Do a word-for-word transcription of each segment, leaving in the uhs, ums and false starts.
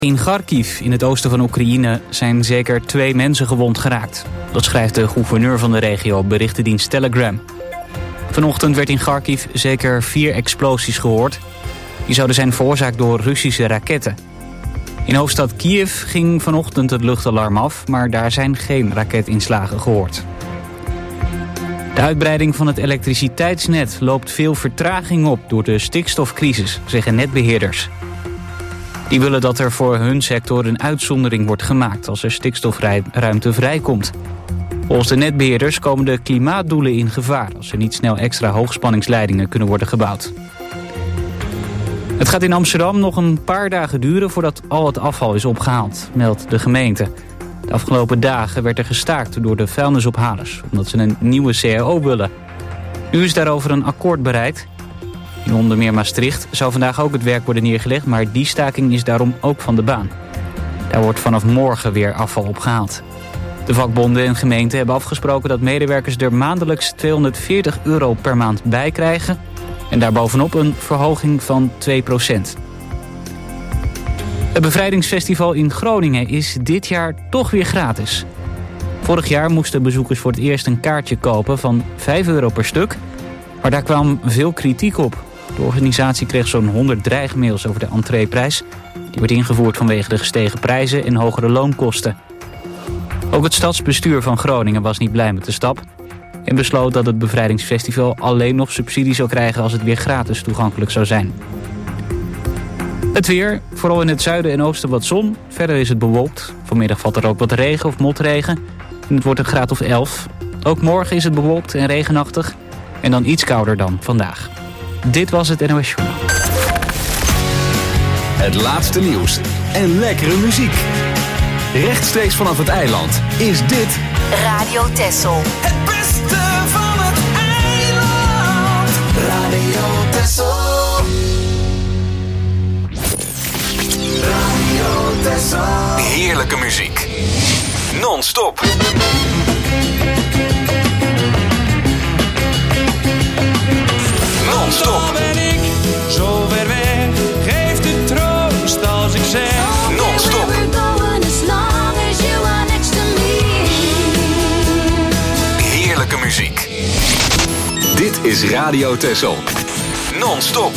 In Kharkiv, in het oosten van Oekraïne, zijn zeker twee mensen gewond geraakt. Dat schrijft de gouverneur van de regio op berichtendienst Telegram. Vanochtend werd in Kharkiv zeker vier explosies gehoord. Die zouden zijn veroorzaakt door Russische raketten. In hoofdstad Kiev ging vanochtend het luchtalarm af, maar daar zijn geen raketinslagen gehoord. De uitbreiding van het elektriciteitsnet loopt veel vertraging op door de stikstofcrisis, zeggen netbeheerders. Die willen dat er voor hun sector een uitzondering wordt gemaakt als er stikstofruimte vrijkomt. Volgens de netbeheerders komen de klimaatdoelen in gevaar als er niet snel extra hoogspanningsleidingen kunnen worden gebouwd. Het gaat in Amsterdam nog een paar dagen duren voordat al het afval is opgehaald, meldt de gemeente. De afgelopen dagen werd er gestaakt door de vuilnisophalers, omdat ze een nieuwe C A O willen. Nu is daarover een akkoord bereikt. In onder meer Maastricht zou vandaag ook het werk worden neergelegd, maar die staking is daarom ook van de baan. Daar wordt vanaf morgen weer afval opgehaald. De vakbonden en gemeenten hebben afgesproken dat medewerkers er maandelijks tweehonderdveertig euro per maand bij krijgen en daarbovenop een verhoging van twee procent. Het bevrijdingsfestival in Groningen is dit jaar toch weer gratis. Vorig jaar moesten bezoekers voor het eerst een kaartje kopen van vijf euro per stuk, maar daar kwam veel kritiek op. De organisatie kreeg zo'n honderd dreigmails over de entreeprijs. Die werd ingevoerd vanwege de gestegen prijzen en hogere loonkosten. Ook het stadsbestuur van Groningen was niet blij met de stap en besloot dat het bevrijdingsfestival alleen nog subsidie zou krijgen als het weer gratis toegankelijk zou zijn. Het weer, vooral in het zuiden en oosten wat zon. Verder is het bewolkt. Vanmiddag valt er ook wat regen of motregen. En het wordt een graad of elf. Ook morgen is het bewolkt en regenachtig. En dan iets kouder dan vandaag. Dit was het N O S Journaal. Het laatste nieuws en lekkere muziek. Rechtstreeks vanaf het eiland is dit Radio Texel. Het beste van het eiland. Radio Texel. Radio Texel. heerlijke muziek. Non-stop. Non-stop. Ben ik zo ver weg, geeft het troost als ik zeg Non-stop. Heerlijke muziek. Dit is Radio Texel. Non-stop.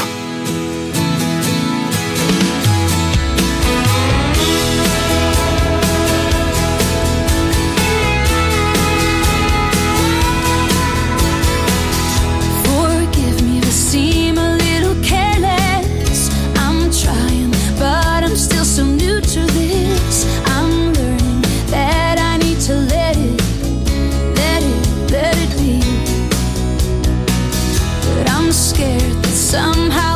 Somehow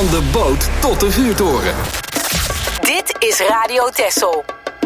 Van de boot tot de vuurtoren. Dit is Radio Texel.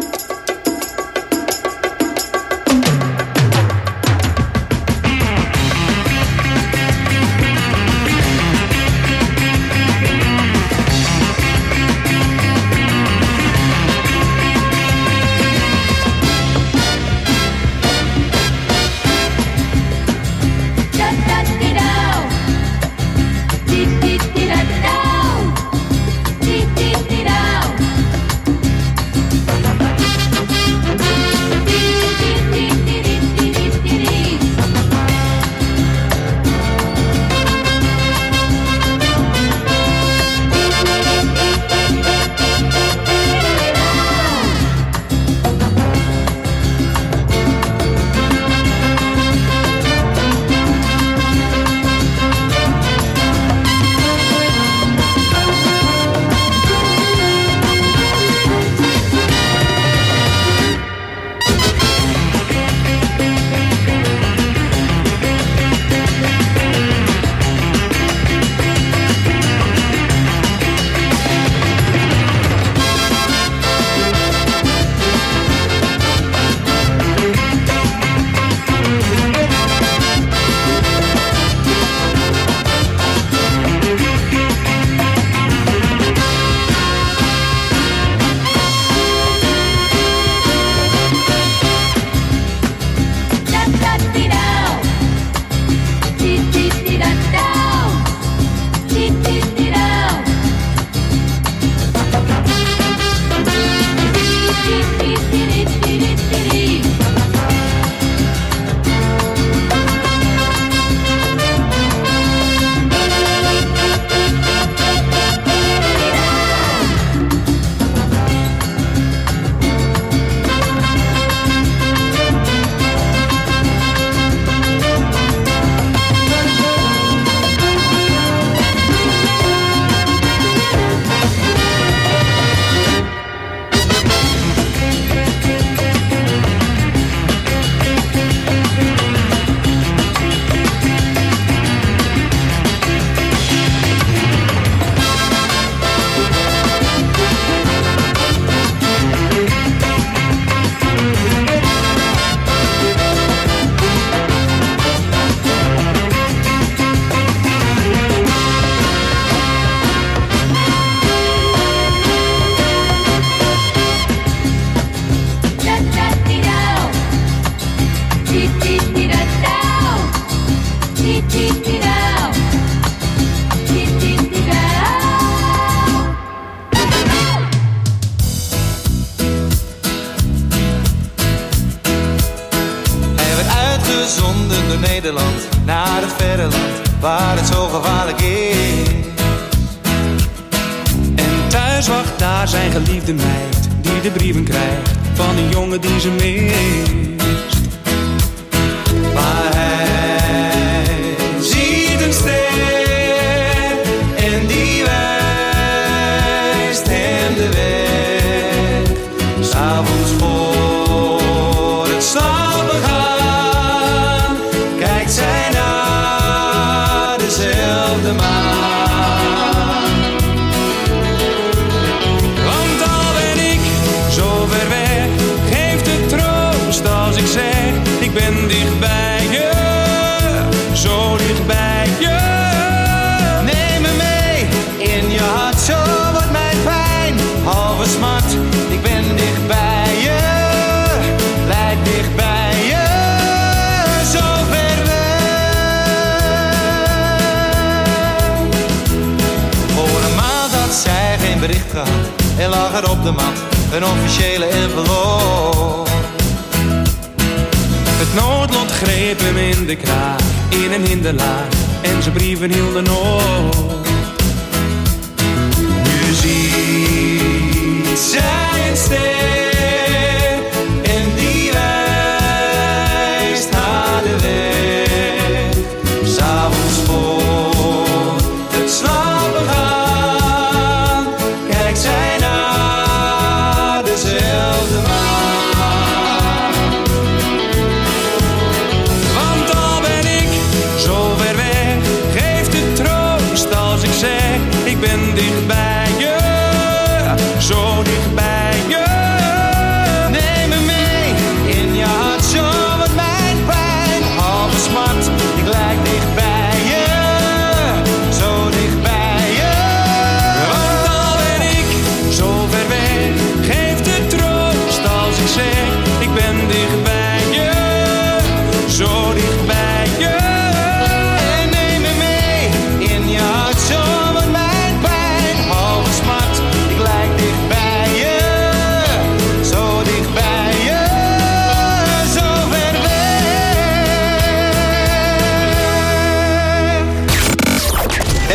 Naar het verre land waar het zo gevaarlijk is. En thuis wacht daar zijn geliefde meid, die de brieven krijgt van een jongen die ze mist. Maar hij ziet een ster en die wijst hem de weg. 'S Avonds voor het slapen gaan kijkt zij naar dezelfde maan. Want al ben ik zo ver weg, geeft het troost als ik zeg: ik ben dicht bij je, zo dicht bij je. Neem me mee in je hart, zo wordt mijn pijn halve smart. Ik ben dicht bij je, blijf dicht bij je, zo ver weg. Voor een maand had zij geen bericht gehad en lag er op de mat een officiële envelop. Het noodlot greep hem in de kraag, in een hinderlaag, en zijn brieven hielden op. Nu ziet zij een ster en die wijst haar de weg. 'S Avonds voor het slapen gaan kijkt zij naar dezelfde maan. Want al ben ik zo ver weg, geeft het troost als ik zeg: ik ben dicht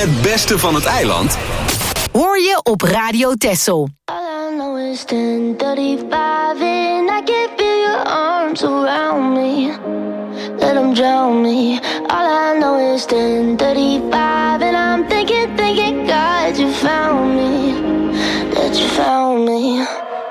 Het beste van het eiland hoor je op Radio Texel. All I know is ten thirty-five and I can feel your arms around me. Let them drown me. All I know is ten thirty-five and I'm thinking, thinking, God, you found me. That you found me.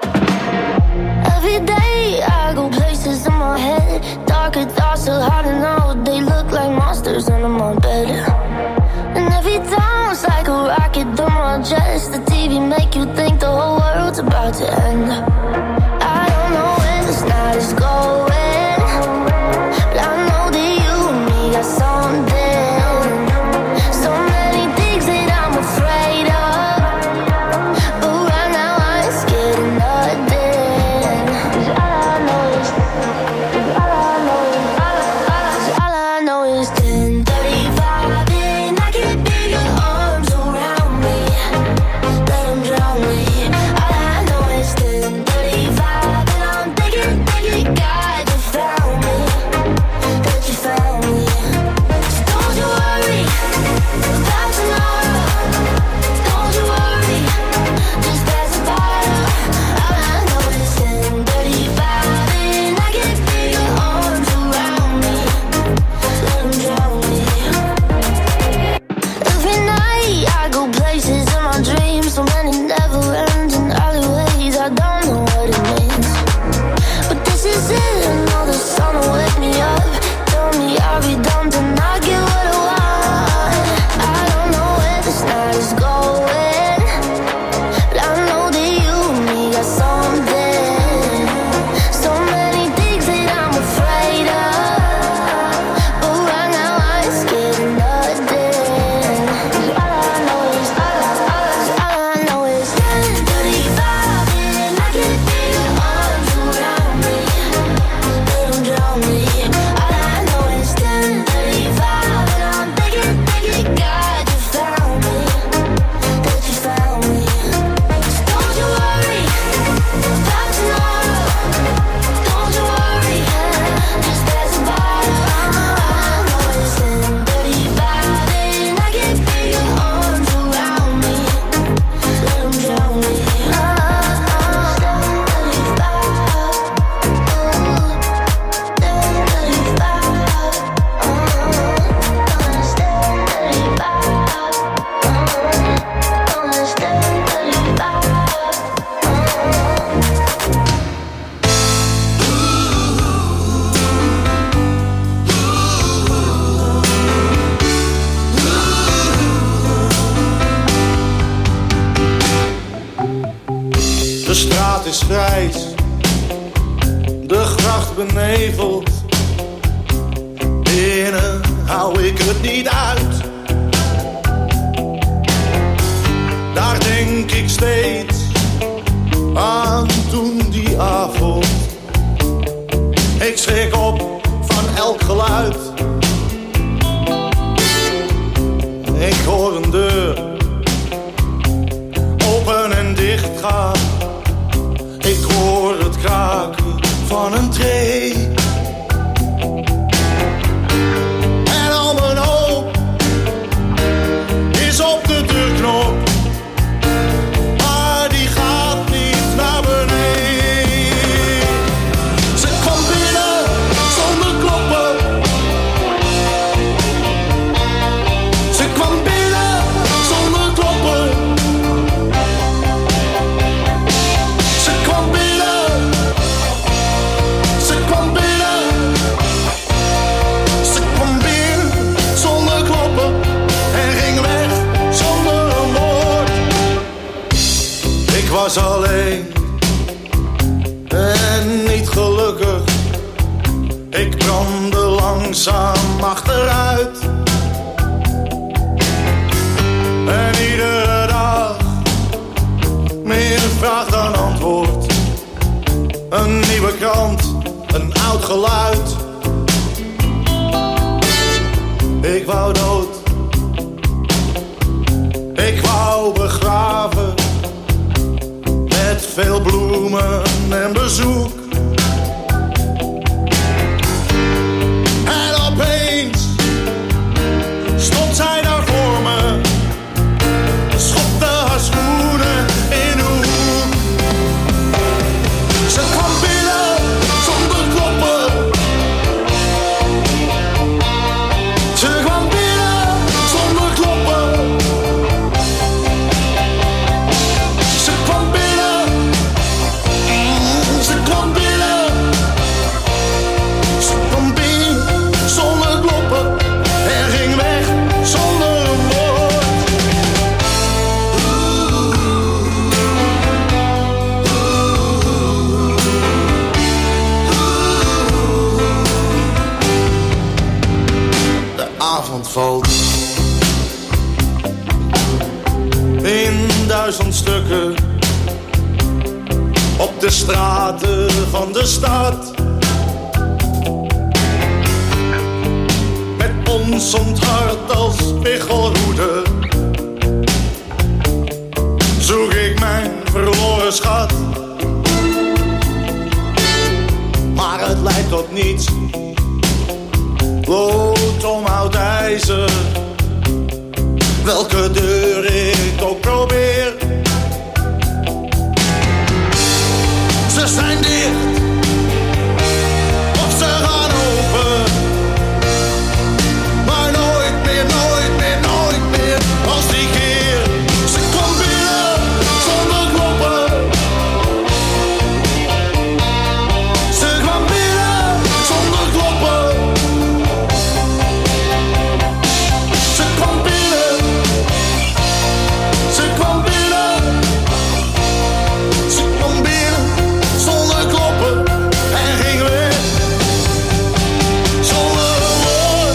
Every day I go places in my head. Darker thoughts so hard to know. They look like monsters under my bed. And every time it's like a rocket through my chest. The T V make you think the whole world's about to end. I don't know where this night is going, but I know that you and me got something. So many things that I'm afraid of, but right now I ain't scared of nothing. 'Cause all I know is, 'cause all I know is, 'cause all I know is ten thirty-five and I can feel your arms around me. Let them drown me. All I know is ten thirty-five and I'm thinking, thinking, God, you found me. That you found me. So don't you worry about tomorrow. Don't you worry, just pass the bottle. All I know is ten thirty-five and I can feel your arms around me. Let them drown me. Every night I go places in my dreams, so many never-ending alleyways. I don't know what it means, but this is it. I know the sun will wake me up. Tell me I'll be dumb to not get what I want. I don't know where this night is going, but I know that you and me got something. So many things that I'm afraid of, but right now I ain't scared of nothing. 'Cause all I know is, all I, all I, all I know is ten thirty-five and I can feel your arms around me. Let them drown me. All I know is ten thirty-five and I'm thinking, thinking, God, you found me. That you found me. So don't you worry about tomorrow. Don't you worry, just pass the bottle. All I know is ten thirty-five and I can feel your arms around me. Let them drown me. Oh, oh, ten thirty-five. Ooh, ten thirty-five. Oh, it's ten thirty-five. Oh, it's ten thirty-five. De straat is grijs, de gracht beneveld. Binnen hou ik het niet uit. Daar denk ik steeds aan toen die avond. Ik schrik op van elk geluid. Ik hoor een deur open en dicht gaan. Ik hoor het kraken van een tree. En al mijn hoop is op de deurknop, maar die gaat niet naar beneden. Ze kwam binnen zonder kloppen. Ze kwam binnen zonder kloppen. Ze kwam binnen. Ze kwam binnen. Ze kwam binnen zonder kloppen en ging weg zonder een woord. Ik was alleen en niet gelukkig. Ik brandde langzaam achteruit. En iedere dag meer vraag dan antwoord. Een nieuwe krant, een oud geluid. Ik wou dood. Ik wou begraven. Met veel bloemen en bezoek. En opeens stond zij daar voor me. vanavond valt in duizend stukken op de straten van de stad. Met ons onthart als spiegelroede zoek ik mijn verloren schat. Maar het lijkt tot niets, lood om oud ijzer. Welke deur ik ook probeer, ze zijn dicht of ze gaan open. Maar nooit meer, nooit meer, nooit meer als die keer. Ze komt binnen zonder kloppen. Ze kwam binnen zonder kloppen. Ze kwam binnen. Ze kwam binnen. Ze kwam binnen zonder kloppen en ging weg. Zonder een woord.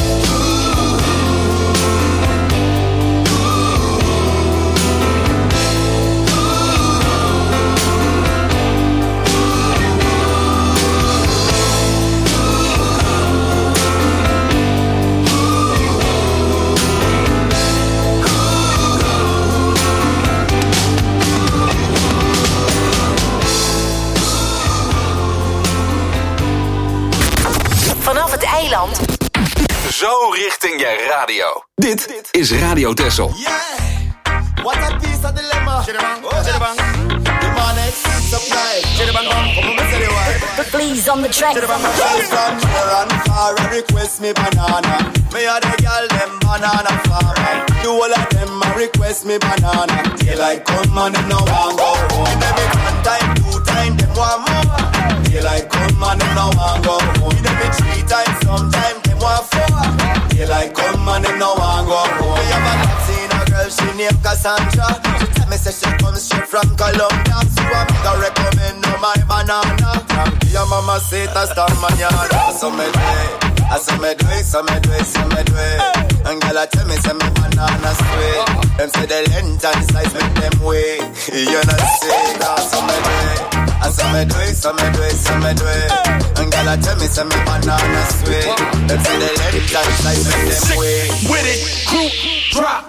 Vanaf het eiland. Zo richting je radio. Dit is Radio Texel. Yeah, what a piece of dilemma. Chiribang, the man is supply. Chiribang, come on, say the word. The fleas on the track. From near and far, request me banana. Me a the girl them banana farmer. The whole of them a request me banana. Daylight come and them no want go home. Every one time, two time, them want more. Daylight come and them no want go home. Every three times, sometime them want four. Daylight come and them no want go home. Me have a seen a girl, she named Cassandra. She tell me say she comes straight from Colombia. So I make her recommend no my banana. From your mama say hasta mañana. So me do it, I so me do it, so me do it, so me do it. And girl I tell me say me banana sweet. Them say the length and size make them wait. You know say that, so me do it. I so me do it, so me do it, so me do it. And girl I tell me say me banana sweet. Them say the length and size make them wait. With it, crew, drop.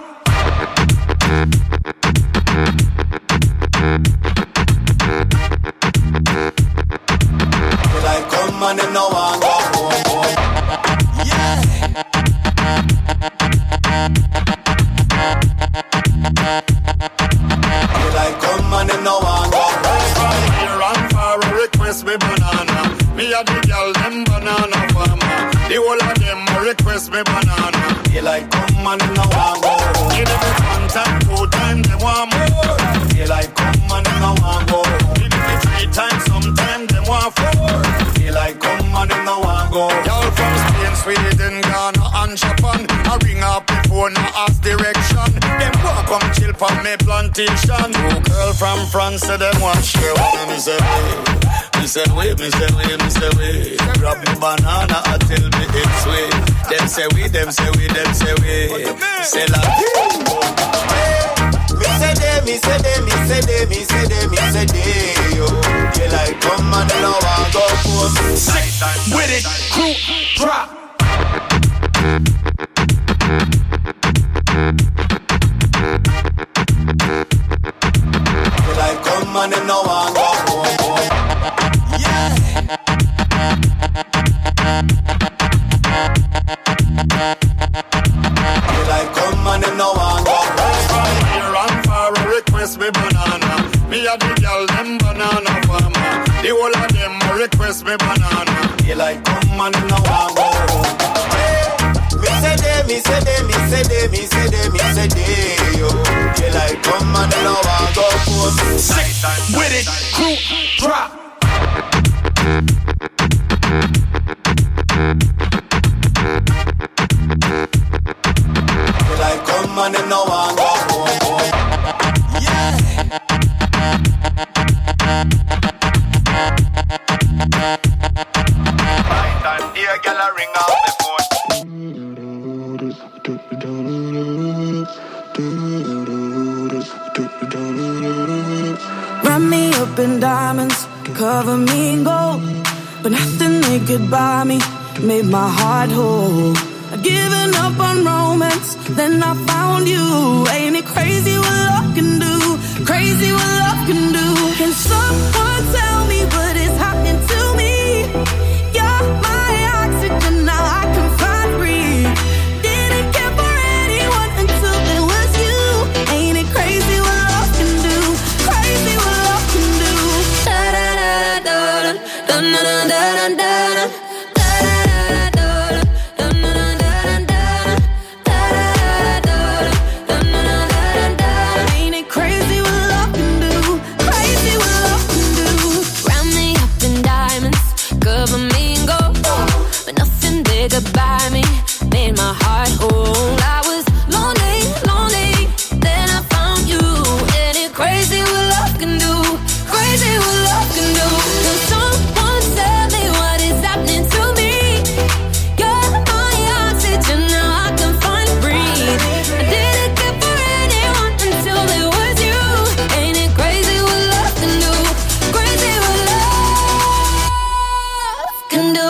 Like come and them no want go home. Yeah. Like come and them no want go home. Here and far request me banana. Me a the girl them banana farmer. The whole of them request me banana. They like come and them no want go home. Give them one time, two time, they want more. They like come and them no want go home. Give them three times, sometime they want four. They like come and them no want go home. Y'all from Spain, Sweden, Ghana and Japan. I ring up the phone, I ask direction. Them walk come chill for me plantation. Two girl from France, say them want share with me. Say me say wait, me say wait, me say wait. Grab me banana until me it's sweet. Them say we, them say we, them say we. Say la. Me say they, me say they, me say they, me say they, me say they, yo. They like come and they no want go home. Sick with it, crew, drop. They like come and they no want go home. Yeah. They like come and they no want go home. Here and far request me banana. Me a the girl them banana farmer. The whole of them request me banana. They like come and they no want go home. Me say they, me say they, me say they, me say they, me say they, yo. They like come and they no want go home. Sick with it, crew, drop. They like come and they no want go home. Yeah. Here, girl, I ring up the phone. up in diamonds, cover me in gold, but nothing they could buy me made my heart whole. I'd given up on romance, then I found you. Ain't it crazy what love can do? Crazy what love can do. Can someone tell me what is happening to me? You're my oxygen, now I can find breathe. Didn't care for anyone until there was you. Ain't it crazy what love can do? Crazy what love can do. Da da da da da da da da da da. By me, made my heart whole. I was lonely, lonely, then I found you. And it crazy what love can do, crazy what love can do. Can someone tell me what is happening to me? You're my oxygen, now I can finally breathe. I didn't care for anyone until it was you. Ain't it crazy what love can do, crazy what love can do.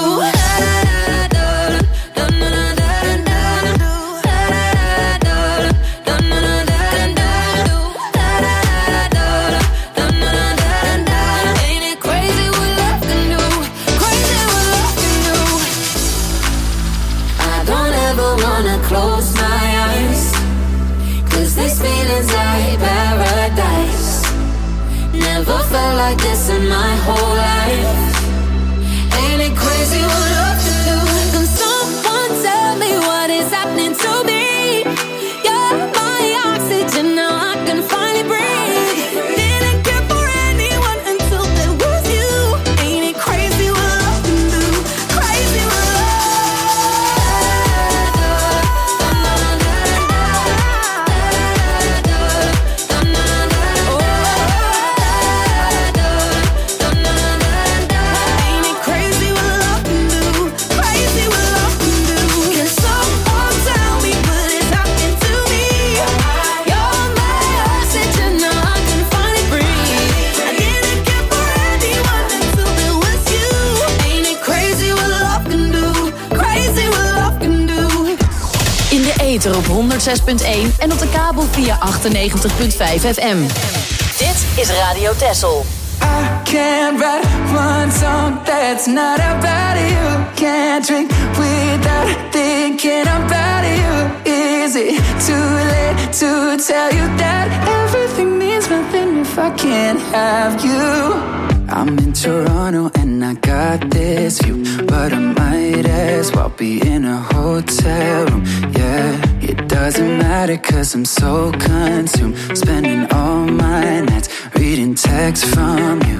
Close my eyes, 'cause these feelings are like paradise. Never felt like this in my whole life. Ain't it crazy what love can do? Can someone tell me what is happening to me? You're my oxygen, now I can finally breathe. Didn't care for anyone until there was you. Ain't it crazy what love can do? Crazy what love. Op honderdzes punt één en op de kabel via achtennegentig punt vijf F M. Dit is Radio Texel. I can't write one song that's not about you. Can't drink without thinking about you. Is it too late to tell you that everything means nothing if I can't have you? I'm in Toronto and I got this view, but I might as well be in a hotel room, yeah. It doesn't matter 'cause I'm so consumed, spending all my nights reading texts from you.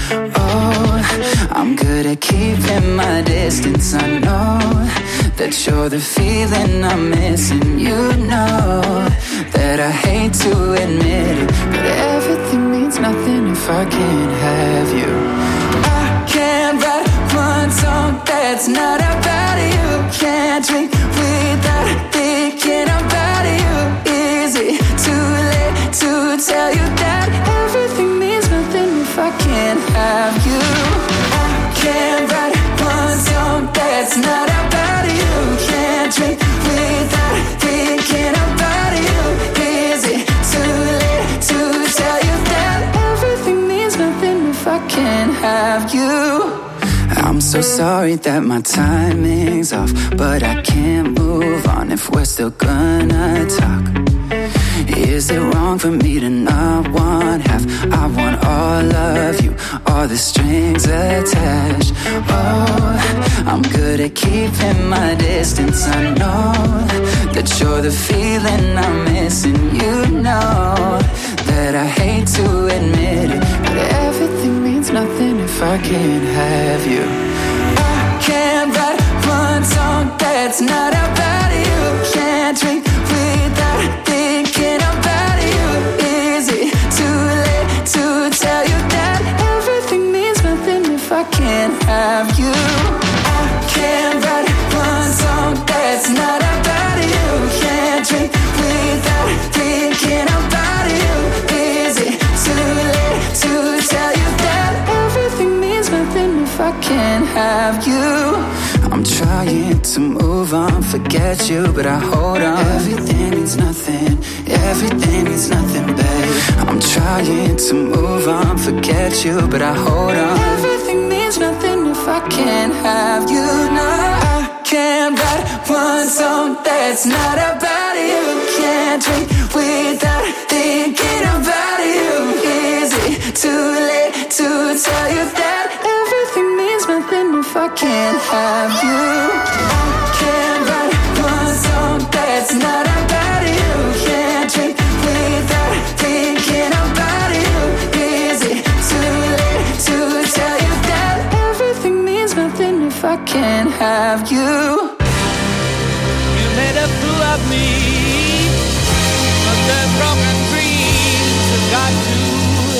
Oh, I'm good at keeping my distance. I know that you're the feeling I'm missing. You know that I hate to admit it, but everything means nothing if I can't have you. I can't write one song that's not about you. Can't drink without thinking about you. Is it too late to tell you that everything means nothing if I can't have you? I can't write one song that's not about you. Can't drink without thinking about you. Is it too late to tell you that everything means nothing if I can't have you? I'm so sorry that my timing's off, but I can't move on if we're still gonna talk. Is it wrong for me to not want half? I want all of you, all the strings attached. Oh, I'm good at keeping my distance. I know that you're the feeling I'm missing. You know that I hate to admit it, but everything means nothing if I can't have you. I can't write one song that's not about you. Can't drink without thinking about you. Is it too late to tell you that everything means nothing if I can't have you? I can't write one song that's not about you. Can't drink without thinking about you. Is it too late to tell you that trying to move on, forget you, but I hold on. Everything means nothing, everything means nothing, babe. I'm trying to move on, forget you, but I hold on. Everything means nothing if I can't have you now. I can't write one song that's not about you. Can't drink without thinking about you. Is it too late to tell you that everything means nothing if I can't have you? I can't write one song that's not about you. Can't drink without thinking about you. Is it too late to tell you that everything means nothing if I can't have you? You made a fool of me, but the broken dreams have got to end.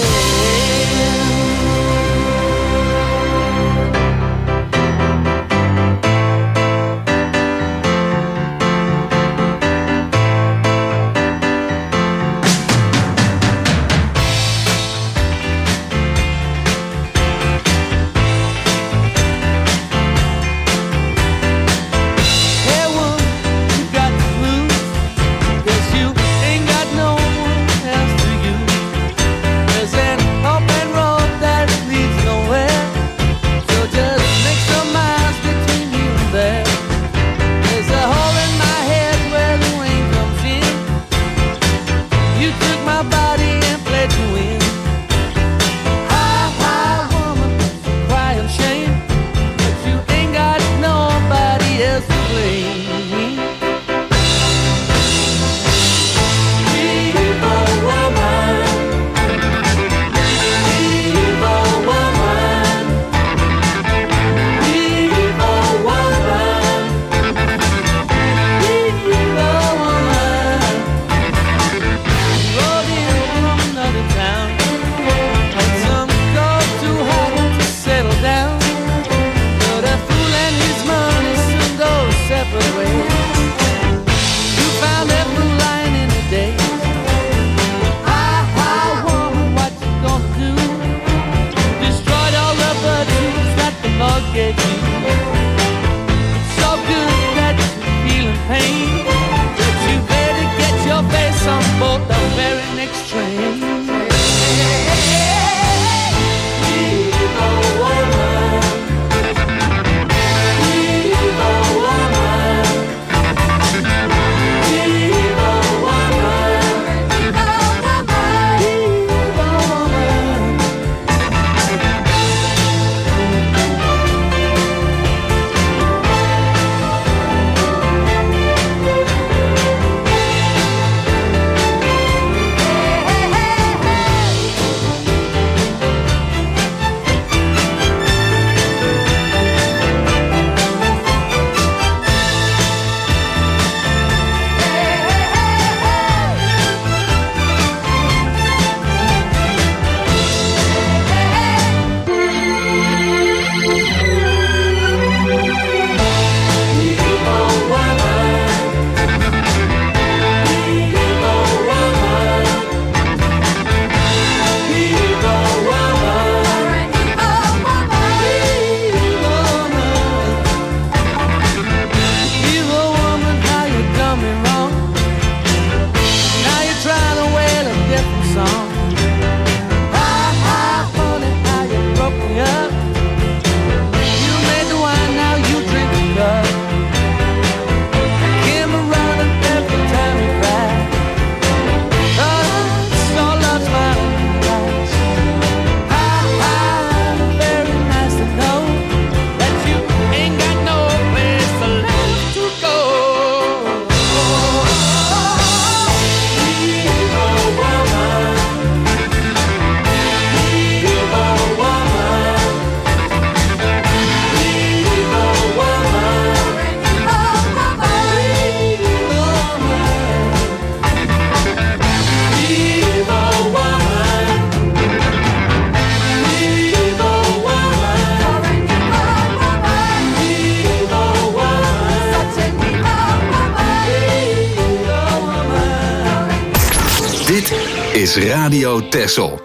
is Radio Texel.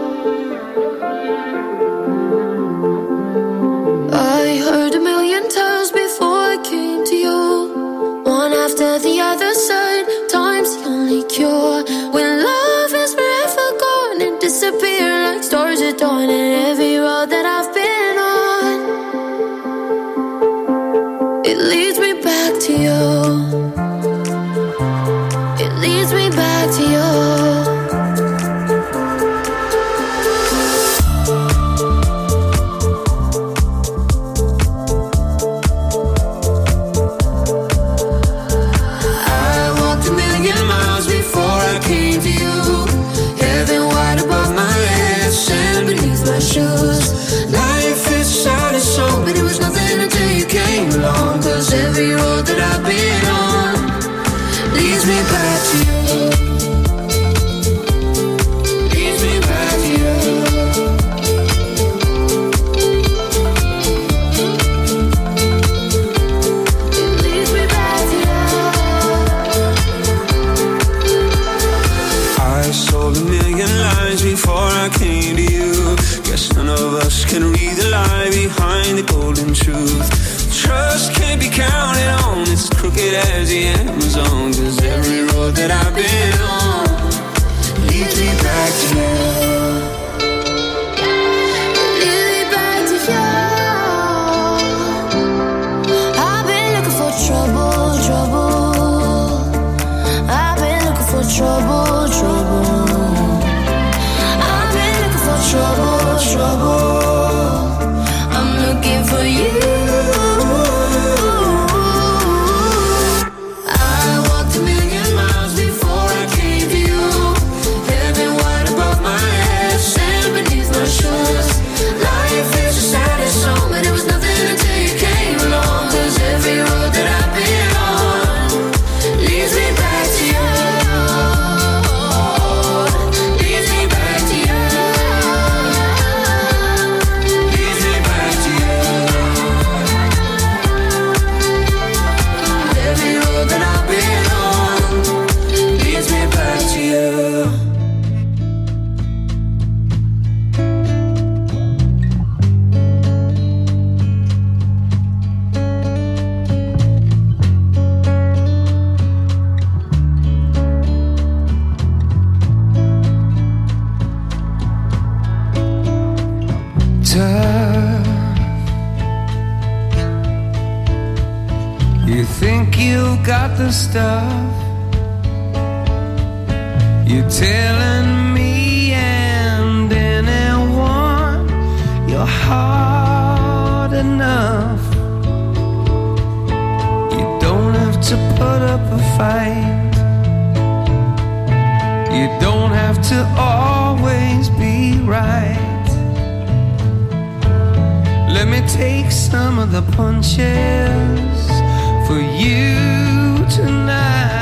I heard a million times It leads me back to you. It leads me back to you. Life is sad as so, but it was nothing until you came along. Cause every road that I've been on leads me back to you. Leads me back to you. It leads me back to you. I sold a million lies before I came to you. Guess none of us can read the lie behind the golden truth. Trust can't be counted on, it's as crooked as the Amazon. Cause every road that I've been on leads me back to you. Leads me back to you. I've been looking for trouble, trouble. I've been looking for trouble, trouble. I've been looking for trouble, trouble. I'm looking for you. I walked a million miles before I came to you. Heaven wide above my head, sand beneath my shoes. Life is a saddest song, but it was nothing until you came along. Cause every road that I've been on leads me back to you. Leads me back to you. Leads me back to you. Every road that I've been on leads me back to you. You think you've got the stuff. You're telling me and anyone you're hard enough. You don't have to put up a fight. You don't have to always be right. Let me take some of the punches for you tonight.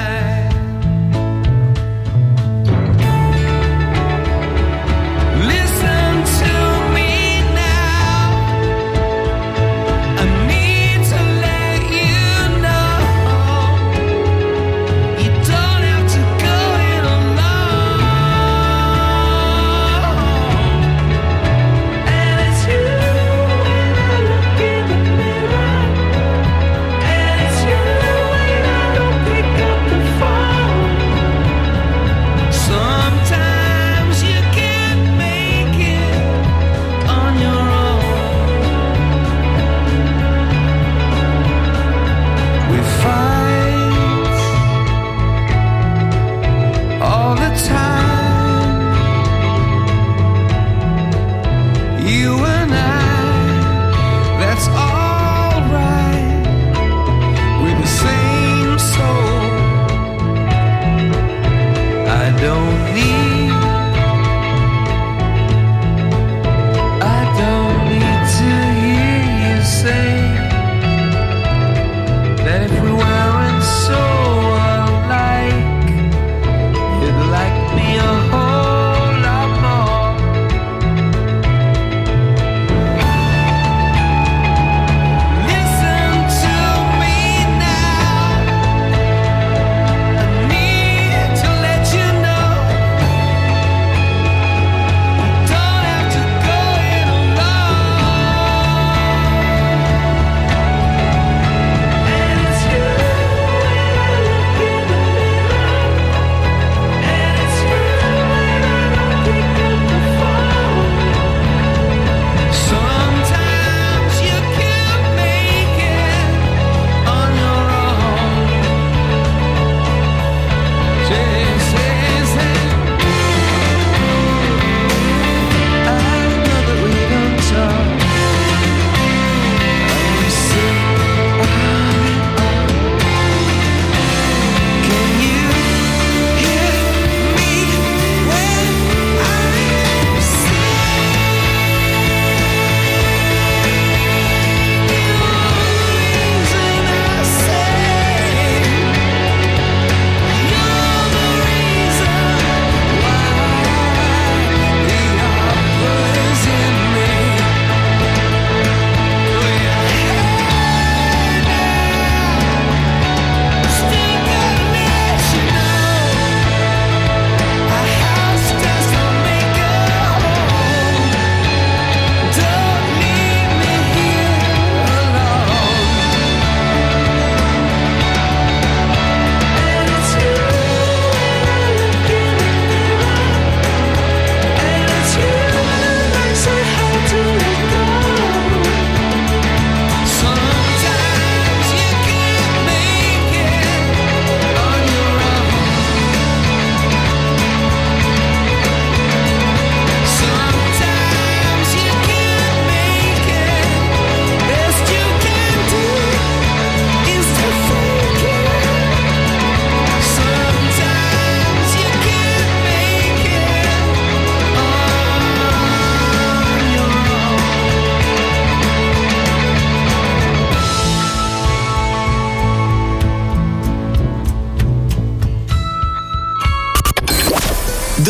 Listen to me now. I need to let you know you don't have to go it alone. And it's you when I look in the mirror. And it's you when I don't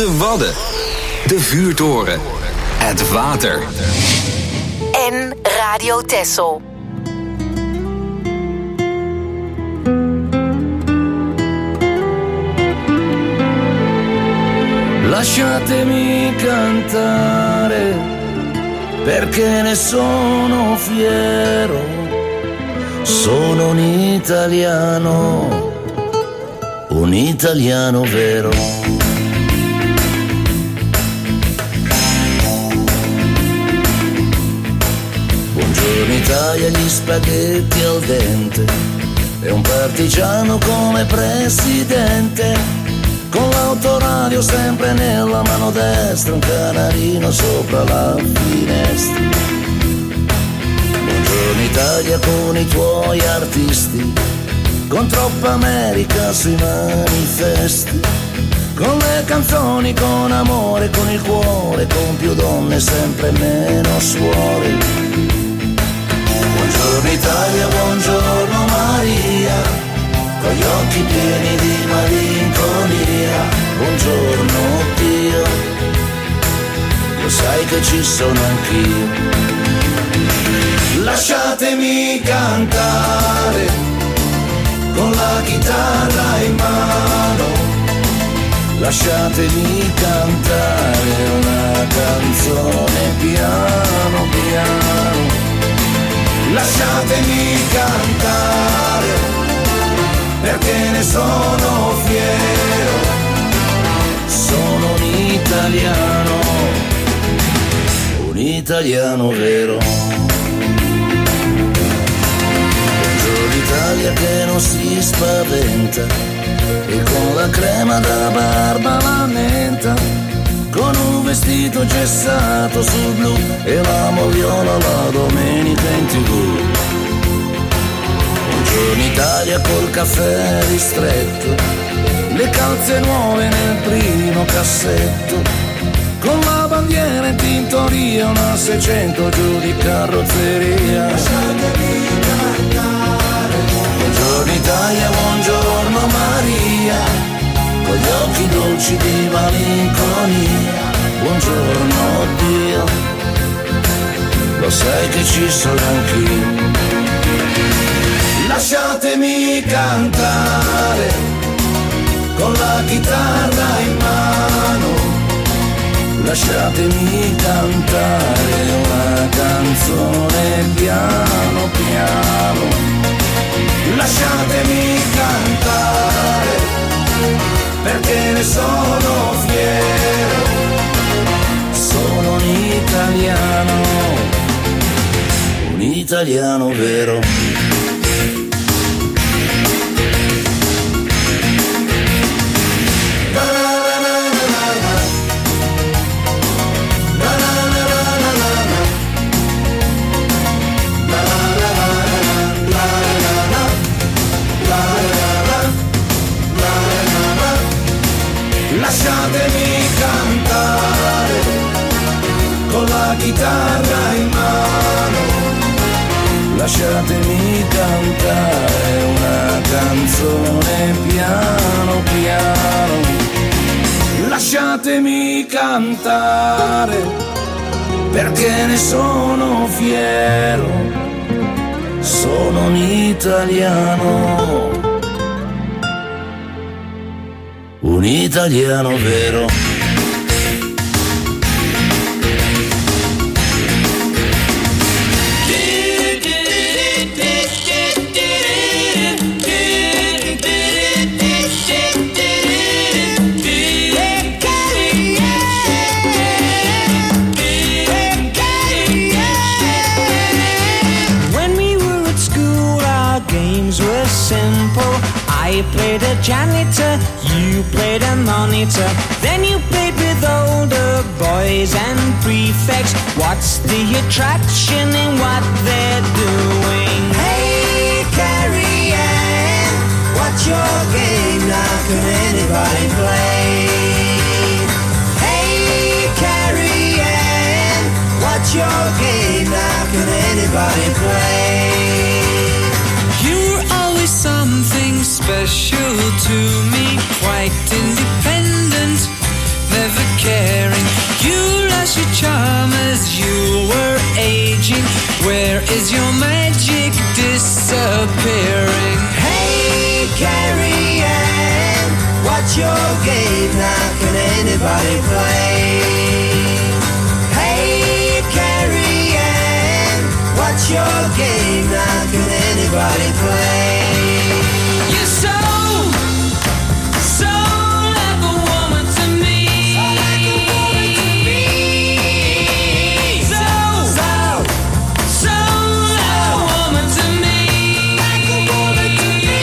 De Wadden. De Vuurtoren. Het water. En Radio Texel. Lasciatemi cantare, perché ne sono fiero, sono un italiano, un italiano vero. Buongiorno Italia, gli spaghetti al dente, e un partigiano come presidente. Con l'autoradio sempre nella mano destra, un canarino sopra la finestra. Buongiorno Italia con i tuoi artisti, con troppa America sui manifesti, con le canzoni, con amore, con il cuore, con più donne, sempre meno suore. Buongiorno Italia, buongiorno Maria, con gli occhi pieni di malinconia, buongiorno Dio, lo sai che ci sono anch'io. Lasciatemi cantare, con la chitarra in mano, lasciatemi cantare una canzone piano piano, lasciatemi cantare, perché ne sono fiero, sono un italiano, un italiano vero. Buongiorno Italia che non si spaventa, e con la crema da barba la menta, con un vestito gessato sul blu e la moviola la domenica in tivù. Buongiorno Italia col caffè ristretto, le calze nuove nel primo cassetto, con la bandiera in tintoria, una seicento giù di carrozzeria. Lasciatemi cantare. Buongiorno Italia, buongiorno Maria, con gli occhi dolci di malinconia, buongiorno Dio, lo sai che ci sono anch'io. Lasciatemi cantare, con la chitarra in mano, lasciatemi cantare una canzone piano piano, lasciatemi cantare, perché ne sono fiero, sono un italiano, un italiano vero. Lasciatemi cantare, con la chitarra in mano, lasciatemi cantare una canzone piano piano, lasciatemi cantare, perché ne sono fiero, sono un italiano, un italiano vero. When we were at school, our games were simple. I played a janitor, you played a monitor. Then you played with older boys and prefects. What's the attraction in what they're doing? Hey, Carrie Ann, what's your game? Now can anybody play? Hey, Carrie Ann, what's your game? Now can anybody play? You're always something special to me, quite independent, never disappearing. Hey, Carrie Ann, what's your game? Now can anybody play? Hey, Carrie Ann, what's your game? Now can anybody play? You're so, so like a woman to me. So like a woman to me. So, so, so like a woman to me. Like a woman to me.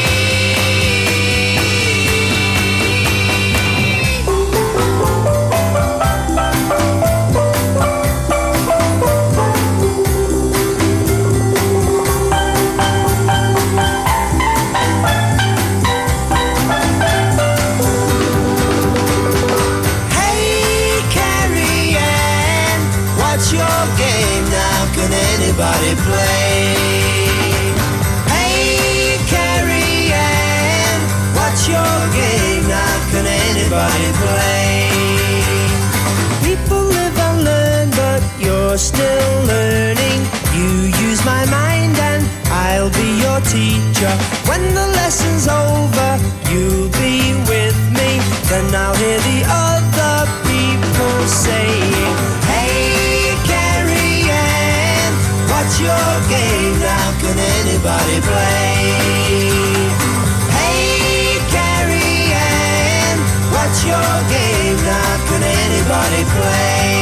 Hey, Carrie Ann, what's your game? Now can anybody play? Hey, Carrie Ann, what's your game? Now can anybody play? People live and learn, but you're still learning. You use my mind and I'll be your teacher. When the lesson's over, you'll be with me. Then I'll hear the other people saying, hey, Carrie Ann, what's your game? Now can anybody play? Hey, Carrie Ann, what's your game? Now can anybody play?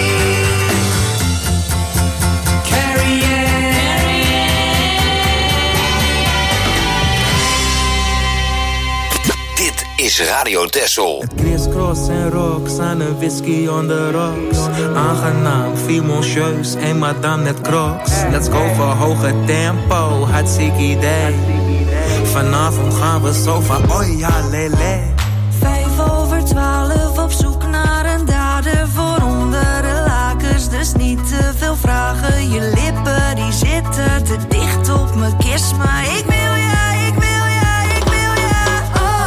Carrie Ann. Dit is Radio Texel. Crisscross en rocks aan een whisky on the rocks. Aangenaam, fimoncieus en madame net crocs. Let's go voor hoge tempo, hartstikke idee. Vanavond gaan we zo van, oh ja, lele. Vijf over twaalf op zoek naar een dader voor onder de lakens. Dus niet te veel vragen, je lippen die zitten te dicht op me. Kiss me, ik wil ja, ik wil ja, ik wil ja.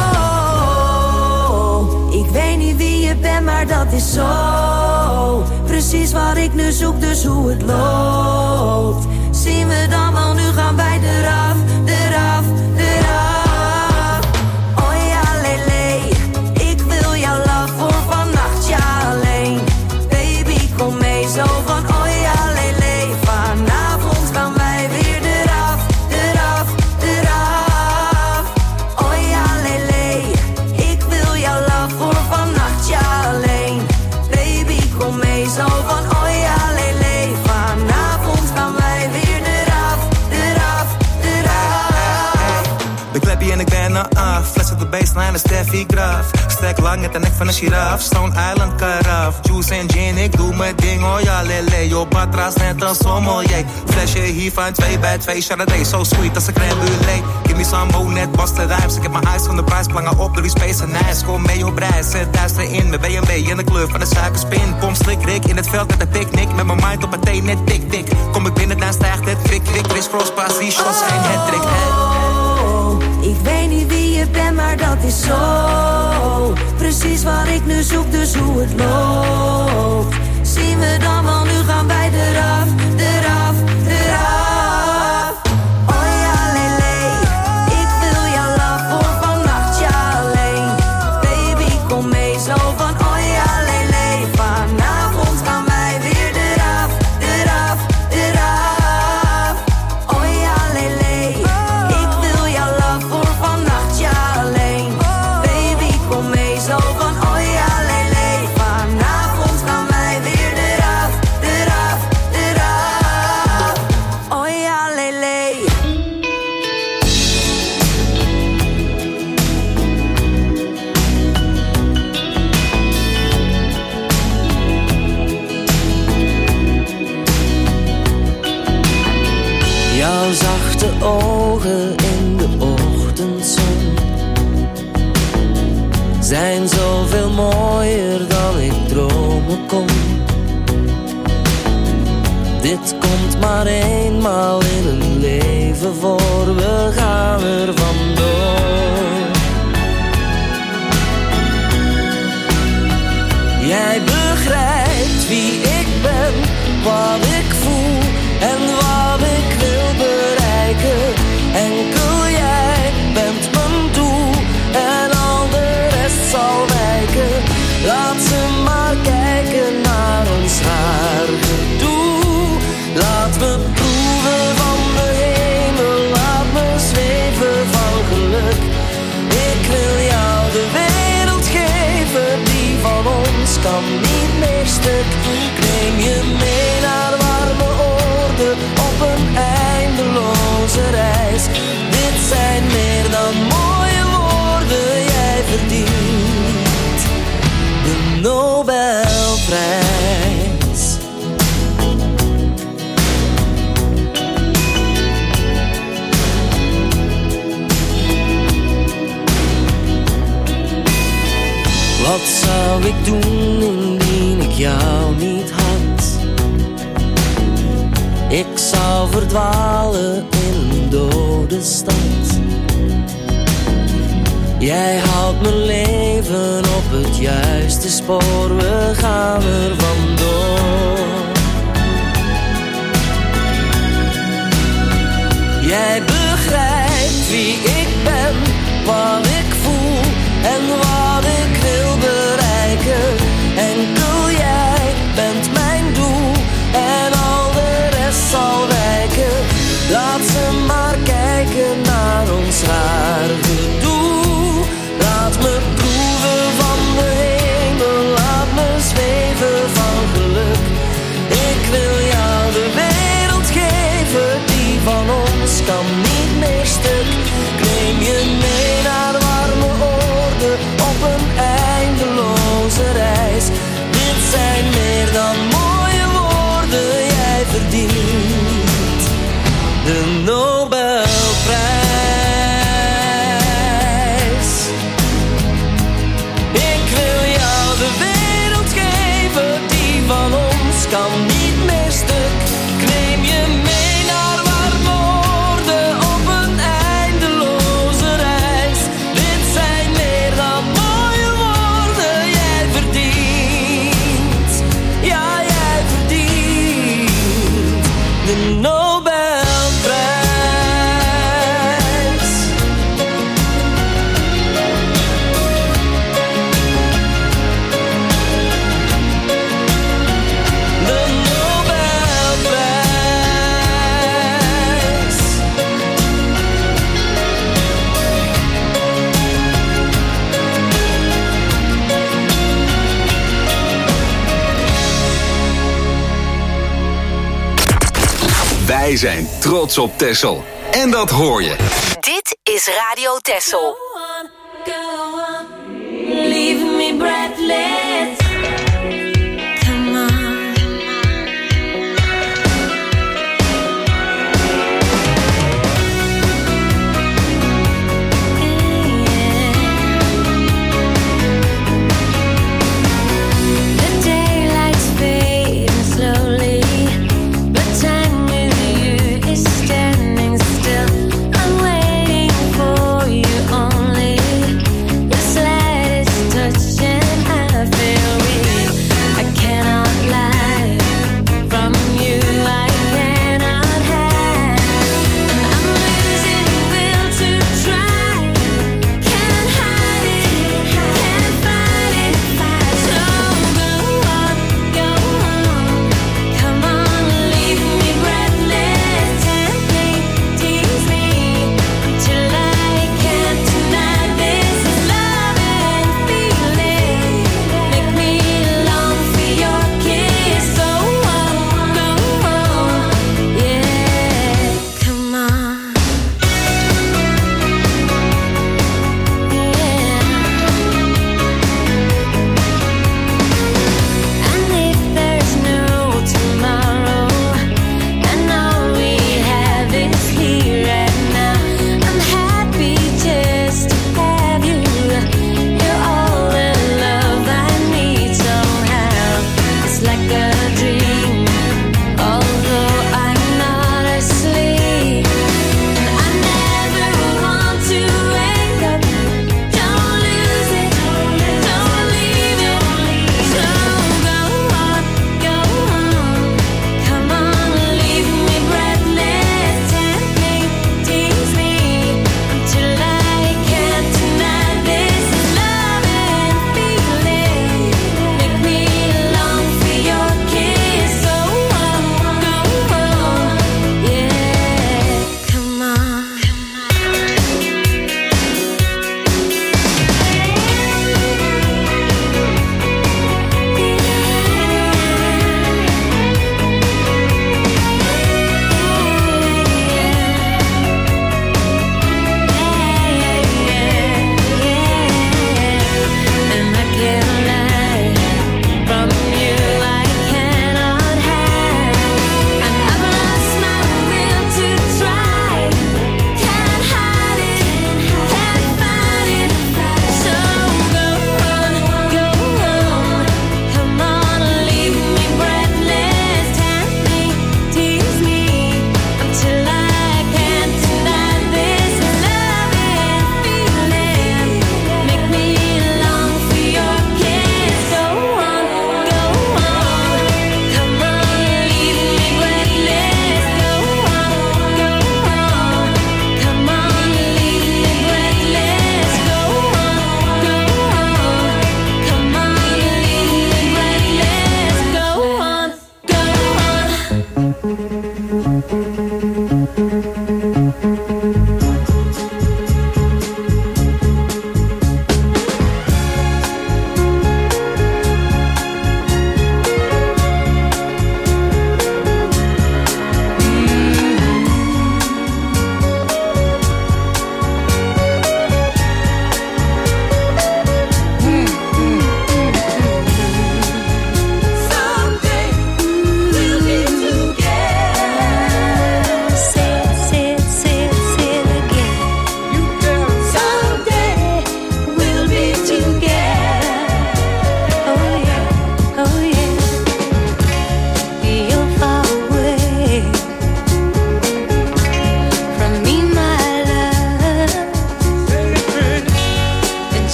Oh, ik weet niet wie je bent, maar dat is zo. Precies wat ik nu zoek, dus hoe het loopt. Zien we dan wel, nu gaan wij eraf, eraf, eraf. Oh ja, lele, ik wil jouw love voor vannacht, ja alleen. Baby, kom mee, zo van oh ja, lele. Vanavond gaan wij weer eraf, eraf, eraf. Oh ja, lele, ik wil jouw love voor vannacht, ja alleen. Baby, kom mee, zo van oh ja, lele. Vanavond gaan wij weer eraf, eraf, eraf. De kleppie en ik ben er af. Fles op de baseline, een Steffi Graf. Stek lang met de nek van een giraf. Stone Island karaf. Juice en gin, ik doe mijn ding, oh ja, lele. Yo, batra's net een sommelier. Flesje hiervan, twee bij twee. Chardonnay, so sweet als een crème brûlée. Give me some more, net was de rijms. Ik heb mijn eyes van de prijs, plangen op door die space en ijs. Kom mee op reis, zet thuis erin. Met B en B in de kleur van de suikerspin. Pom, slik, rik, in het veld met een picknick. Met mijn mind op een thee, net tik, tik. Kom ik binnen, dan stijgt het kwik, kwik. Chris Cross, pas, die shots zijn het trick, Ik weet niet wie je bent, maar dat is zo. Precies wat ik nu zoek, dus hoe het loopt. Zien we dan wel, nu gaan wij eraf, eraf, eraf. Oh ja, lele, ik wil jouw love voor vannacht, ja alleen. Baby, kom mee, zo van oh ja, lele. Vanavond gaan wij weer eraf, eraf, eraf. Oh ja, lele, ik wil jouw love voor vannacht, ja alleen. Baby, kom mee, zo van oh ja, lele. Vanavond gaan wij weer eraf, eraf, eraf. Oh ja, lele. Jouw zachte ogen in de ochtendzon zijn zoveel mooier dan ik dromen kon. Dit komt maar eenmaal in een leven voor, we gaan er vandoor. Jij begrijpt wie ik ben, wat ik voel en wat ik wil bereiken. En Wat zou ik doen indien ik jou niet had? Ik zou verdwalen in een dode stad. Jij houdt mijn leven op het juiste spoor, we gaan er vandoor. Jij begrijpt wie ik ben, wat ik voel en wat ik wil bereiken. Enkel jij bent mijn doel en al de rest zal wijken. Laat ze maar kijken naar ons raar gedoe. Laat me proeven van de hemel, laat me zweven van geluk. Ik wil jou de wereld geven, die van ons kan niet meer stuk. Ik neem je mee naar warme oorden op een eindeloze reis. Dit zijn meer dan mooie woorden, jij verdient de Nobelprijs. Ik wil jou de wereld geven, die van ons kan niet meer stuk. Ik neem je mee naar warme oorden op een eindeloze reis. Dit zijn meer dan mooie woorden, jij verdient, ja jij verdient de Nobelprijs. De Nobelprijs. Wij zijn trots op Texel. En dat hoor je. Dit is Radio Texel. Leave me breathless. Come on. The daylight's fading slowly, but time with you is standing still. I'm waiting for you only. The slightest touch and I feel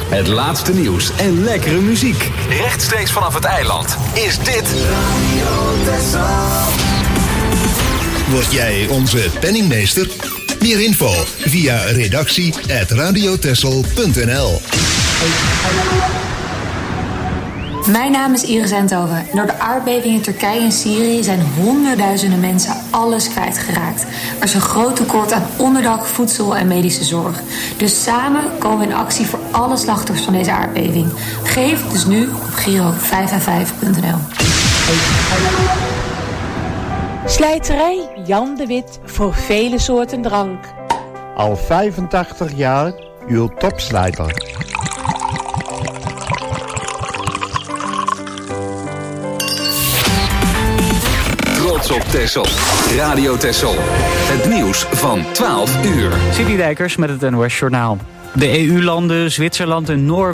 Het laatste nieuws en lekkere muziek. Rechtstreeks vanaf het eiland is dit Radio Texel. Word jij onze penningmeester? Meer info via redactie at radiotessel punt n l. Mijn naam is Iris Eindhoven. Door de aardbeving in Turkije en Syrië zijn honderdduizenden mensen alles kwijtgeraakt. Er is een groot tekort aan onderdak, voedsel en medische zorg. Dus samen komen we in actie voor alle slachtoffers van deze aardbeving. Geef dus nu op Giro vijf en vijf punt n l. Slijterij Jan de Wit voor vele soorten drank. Al vijfentachtig jaar uw topslijter. Trots op Texel. Radio Texel. Het nieuws van twaalf uur. Sidney Dijkers met het N O S Journaal. De E U-landen, Zwitserland en Noorwegen